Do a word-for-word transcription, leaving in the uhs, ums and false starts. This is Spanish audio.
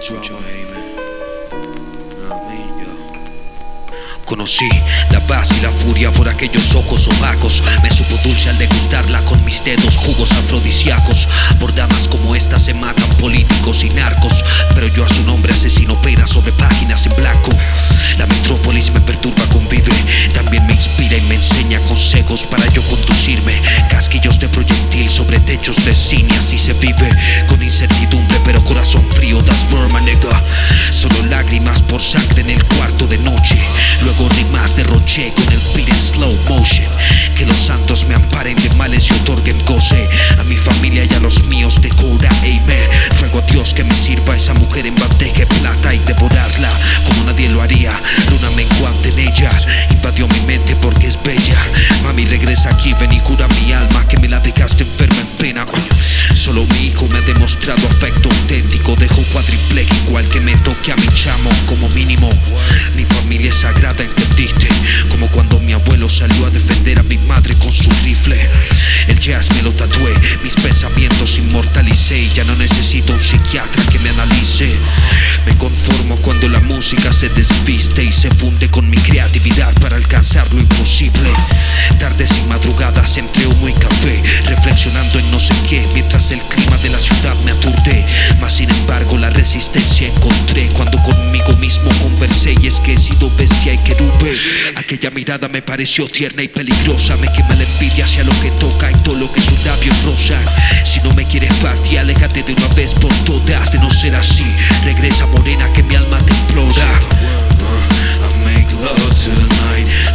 Escúchame ahí, man. No, man, yo. Conocí la paz y la furia por aquellos ojos opacos. Me supo dulce al degustarla con mis dedos, jugos afrodisíacos. Por damas como estas se matan políticos y narcos, pero yo a su nombre asesino penas sobre páginas en blanco. La metrópolis me perturba, convive. También me inspira y me enseña consejos para yo conducirme. Casquillos de proyectil sobre techos de cine, así se vive. Con incertidumbre pero corazón frío, das Burma, nigga. Solo lágrimas por sangre en el cuarto de noche. Luego rimas derroché con el beat en slow motion. Que los santos me amparen de males y otorguen goce a mi familia y a los míos de cura, amen. Ruego a Dios que me sirva esa mujer en bandeja de plata y devorarla como nadie lo haría. Luna menguante en ella invadió mi mente porque es bella. Mami, regresa aquí, ven y cura mi alma, que me la dejaste enferma en pena. Solo mi hijo me ha demostrado afecto auténtico. Dejo cuadripléjico al que me toque a mi chamo como mínimo. Mi familia es sagrada, ¿entendiste? Como cuando mi abuelo salió a defender a mi madre con su rifle. El jazz me lo tatué, mis pensamientos inmortalicé y ya no necesito un psiquiatra que me analice. Me conformo cuando la música se desviste y se funde con mi creatividad para alcanzar lo imposible. Tardes y madrugadas entre humo y café, reflexionando en no sé qué, mientras el clima de la ciudad me aturde. Mas sin embargo la resistencia encontré cuando conmigo mismo conversé, y es que he sido bestia y querube. Aquella mirada me pareció tierna y peligrosa, me quema la envidia hacia lo que toca y todo lo que sus labios rozan. Si no me quieres partir, aléjate de una vez por todas. De no ser así, regresa morena que mi alma te implora. I make love tonight.